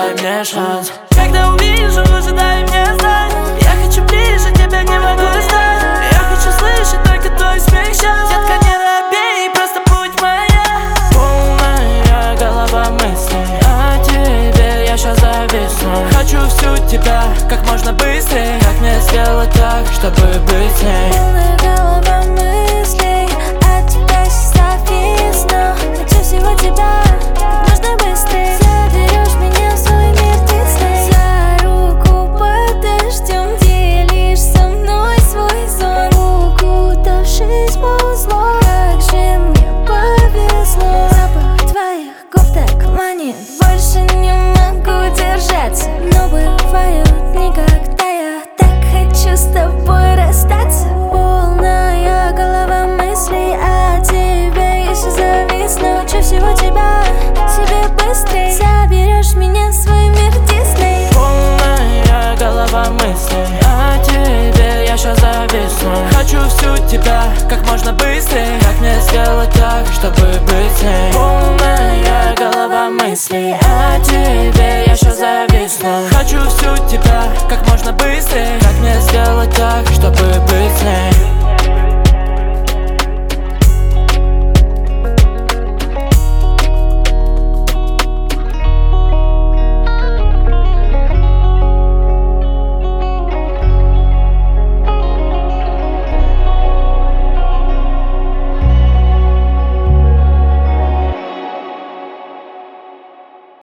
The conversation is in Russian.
дай мне шанс. Когда увижу, уже дай мне знать. Я хочу ближе, тебя не могу ждать. Я хочу слышать только твой смех сейчас. Детка, не робей, просто будь моя. Полная голова мыслей о тебе, я щас зависну. Хочу всю тебя как можно быстрее. Как мне сделать так, чтобы быть с ней? Полная голова мыслей о тебе, щас зависну. Хочу всего тебя как можно быстрее. Заберешь меня в свой мир Дисней. За руку подождем, делишь со мной свой сон. Укутавшись в узло, как же мне повезло. Запах твоих губ так манит, больше не могу держаться. Но бывают дни, когда я так хочу с тобой расстаться. Полная голова мыслей о тебе, я щас зависну. Хочу всего тебя себе быстрей. Заберешь меня в свой мир Дисней. Полная голова мыслей о тебе, я щас зависну. Хочу всю тебя как можно быстрее. Как мне сделать так, чтобы быть с ней? Полная голова мыслей о тебе, я щас зависну. Хочу всю тебя как можно быстрее. Как мне сделать так, чтобы быть с ней?